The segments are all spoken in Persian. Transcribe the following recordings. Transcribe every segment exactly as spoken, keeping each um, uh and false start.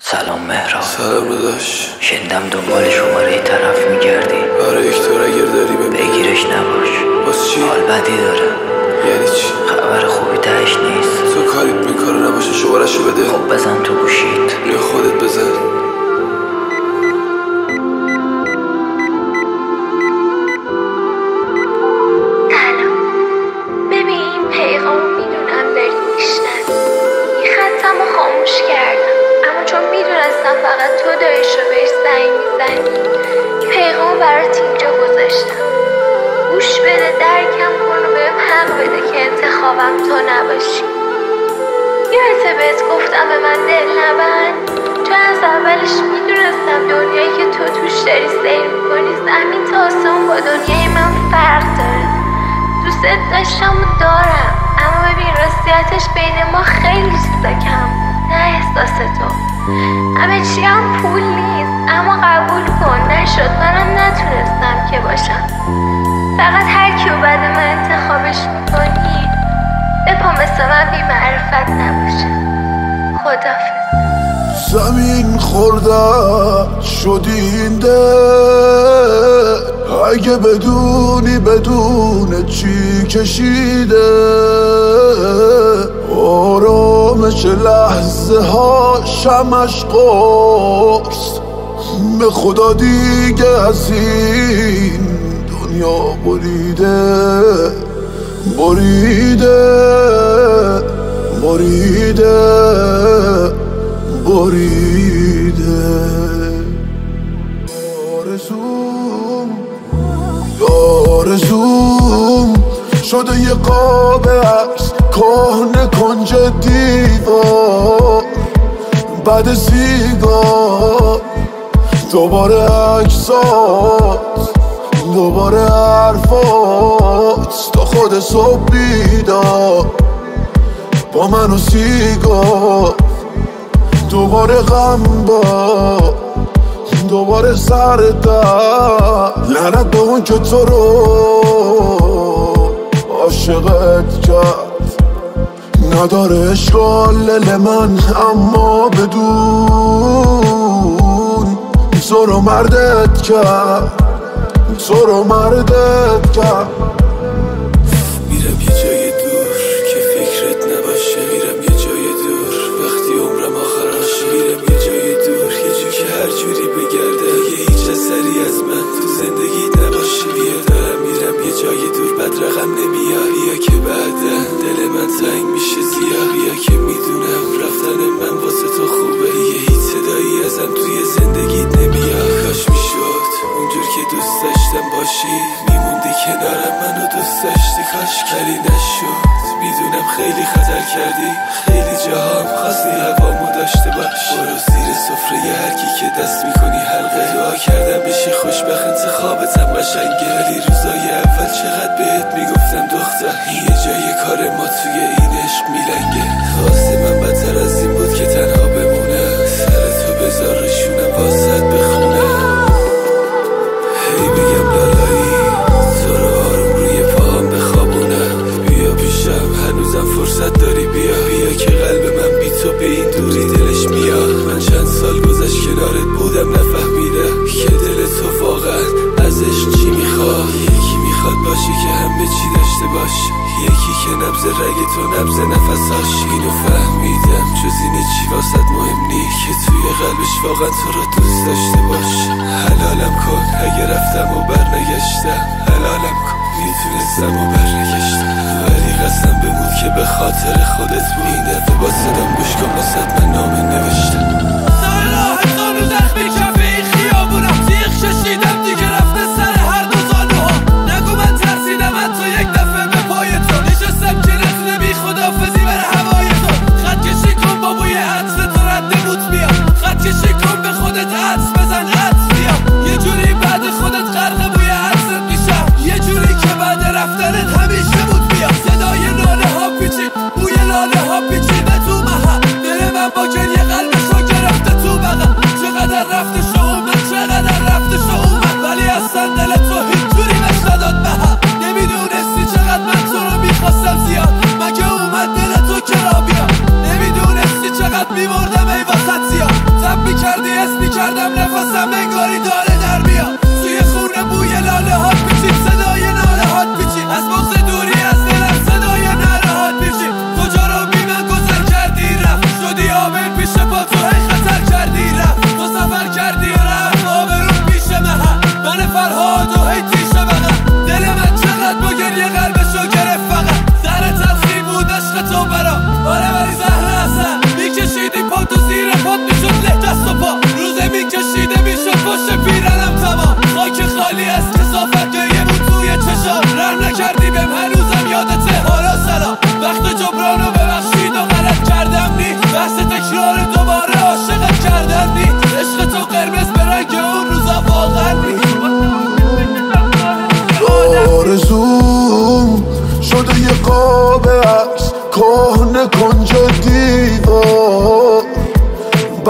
سلام مهران. سلام داداش. شنیدم دنبال شماره طرف میگردی. آره اکتار اگر داری ببین. بگیرش نباش. واسه چی؟ حال بدی داره. یعنی چی؟ خبر خوبی تهش نیست. تو کاریت می کار نباشه شماره‌شو بده. خب بزن تو گوشیت. یا خودت بزن. فقط تو داریش رو بهش زنگ میزنی. این پیغام برات اینجا گذاشتم، گوش بده، درکم کن و بهم حق بده که انتخابم تو نباشی. یادته بهت گفتم به من دل نبند؟ چون از اولش میدونستم دنیایی که تو توش داری سیر میکنی زمین تا آسمون با دنیای من فرق داره. دوست داشتم و دارم، اما ببین راستیتش بین ما خیلی چیزا کم بود، نه احساس تو. همه چی هم پول نیست، اما قبول کن نشد، منم نتونستم که باشم. فقط هر کیو بعد من انتخابش میکنی بپا مثل من بی معرفت نباشه. خدافظ. زمین خورده شدی این دل، اگه بدونی بدون چی کشیده. آرامش لحظه ها شمش قرص، به خدا دیگه از این دنیا بریده بریده بریده بریده. آرزوم آرزوم شده یه قاب عکس کهنه کنج دیوار، بعد سیگار دوباره عکسات، دوباره حرفات، تا خود صبح بیدار با من و سیگار، دوباره غم با دوباره سر در. لعنت به اون که تو رو عاشقت کرد، نداره اشکال من اما بدون تو رو مردت کرد، تو رو مردت کرد. میرم یه جای دور که فکرت نباشه، میرم یه جای دور وقتی عمرم آخراشه، میرم یه جای دور یه جو که هر جوری بگرده اگه هیچ اثری از من تو زندگی نباشه. بیا دارم میرم یه جای دور بد رقم نمیاد، بیا که بعدا دل من تنگ میشه زیاد، بیا که میدونم رفتن من واسه تو خوبه، یه هیچ صدایی ازم توی زندگیت نمیاد. کاش میشد اونجور که دوست داشتم باشی، میموندی کنارم منو دوست داشتی، کاش کاری نشد. میدونم خیلی خطر کردی، خیلی جاها خواستی هوامو داشته باش. برو زیر سفره هر کی که دست میکنی حلقه، دعا کردم بشی خوشبخت انتخابتم قشنگه، ولی روزای اول چقدر بهت میگفتم دختر یه جای کار ما توی این عشق میلنگه. واسه من بدتر از این بود که تنها بمونه، سر تو بذار روشونم واسط بخونه. هی بگم لالایی تو رو آروم روی پاهم بخوابونم، بیا پیشم هنوزم فرصت داری، بیا بیا که قلب من بی تو به این دوری دلش میاد. من چند سال گذشت کنارت بودم نفهمیدم که دل تو واقعا از عشق چی میخواد. یکی میخواد باشی که همه چی داشته باش، یکی که نبض رگ تو نبض نفساش. اینو فهمیدم جز اینه چی واسد مهم نی، که توی قلبش واقعا تو رو دوست داشته باش. حلالم کن اگه رفتم و برنگشتم، حلالم کن میتونستم و برنگشتم، ولی قسم بمود که به خاطر خودت بود. این دفعه با صدام گوش کن واسد من نامه نوشتم. سر راه خانو زخمی کفه این خیابونم، تیغ کشیدم دیگه رفته سر هر دو زانوها. نگو من ترسیدم حتی یک دفعه به پای تو، نشستم که نتونه بی خدافزی بر هوای تو. خط کشی کن با بوی عطر تو رد بود بیام، خط کشی کن به خودت عطر بزن عطر بیام. یه جوری بعد خودت غرق بوی عطرت میشم، یه جوری که بعد رفتنت همیشه بود بیام. صدای ناله ها پیچید، بوی لاله ها پیچیده تو محل، دل من با گریه قلبشو گرفته تو بغل. چقدر رفته شو اومد، چقدر رفته شو اومد، ولی اصلا دل تو هیچ جوری بهش نداد بهم. نمیدونستی چقدر من تو رو میخواستم زیاد، مگه اومد دل تو کرا بیام. نمیدونستی چقدر میمردم ای واسط زیاد.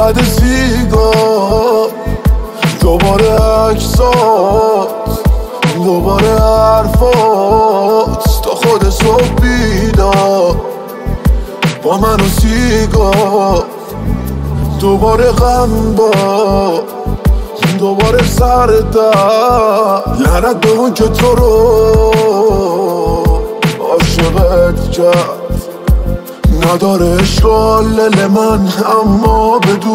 بعد سیگار دوباره عکسات، دوباره حرفات تا خود صبح بیدار با من و سیگار، دوباره غم با دوباره سر در. لعنت به اون که تو رو عاشقت کرد، نداره عشق لل من اما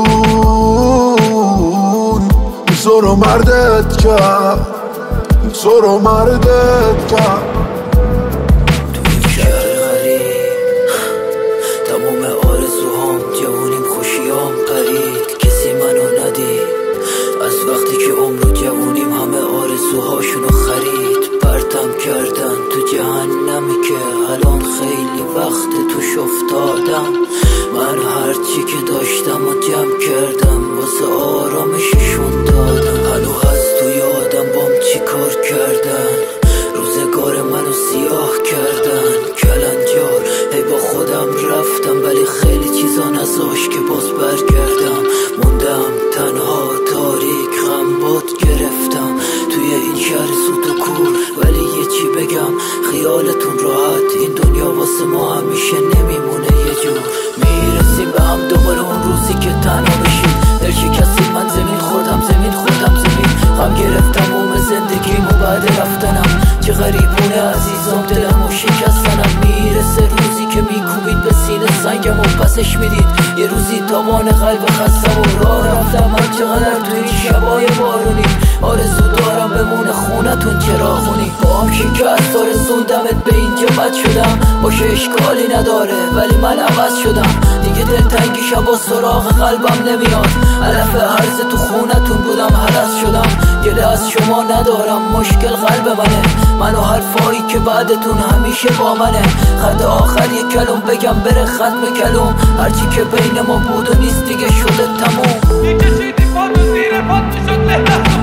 بدون تو رو مردت کرد، تو رو مردت کرد. توی شهر غریب تمام آرزوهام، جوونیم خوشیام قرید، کسی منو ندید. از وقتی که عمر و جوونیم همه آرزوهاشونو خرید، پرتم کردن تو جهنمی که الان خیلی وقت توش افتادم. من هرچی که داشتم و جمع کردم واسه آرامششون دادم. هنو هست تو یادم بام چی کار کردن، روزگار منو سیاه کردن. کلنجار هی با خودم رفتم ولی خیلی چیزا نذاش که باز برگردم. موندم تنها تاریک غم باد گرفتم توی این شهر سوت و کور. ولی یه چی بگم خیالتون راحت، این دنیا واسه ما همیشه نمیمونه یه جور. میرسیم به هم دوباره اون روزی که تنها بشیم، دل شکستیم من زمین خودم زمین خودم زمین. غم گرفتم اوم زندگیم و بعد رفتنم، چه غریبونه عزیزم دلم و شکستنم. میرسه روزی که میکوبید به سینه سنگم و پسش میدید، یه روزی تاوان قلب خستم و راه رفتم. من چقدر توی این شبای بارونی آرزو دارم بمونه خونتون چراغونی. با هم شکست آرزوندمت به اینجا بد شدم، باشه اشکالی نداره ولی من عوض شدم دیگه. دلتنگی شبا سراغ قلبم نمیاد، علف عرض تو خونتون بودم هرس شدم. گله از شما ندارم مشکل قلب منه، منو حرفایی که بعدتون همیشه با منه. خط آخر یک کلم بگم بره ختم کلم، هرچی که بین ما بود و نیست دیگه شده تموم. میکشیدی پا تو زیر پا شد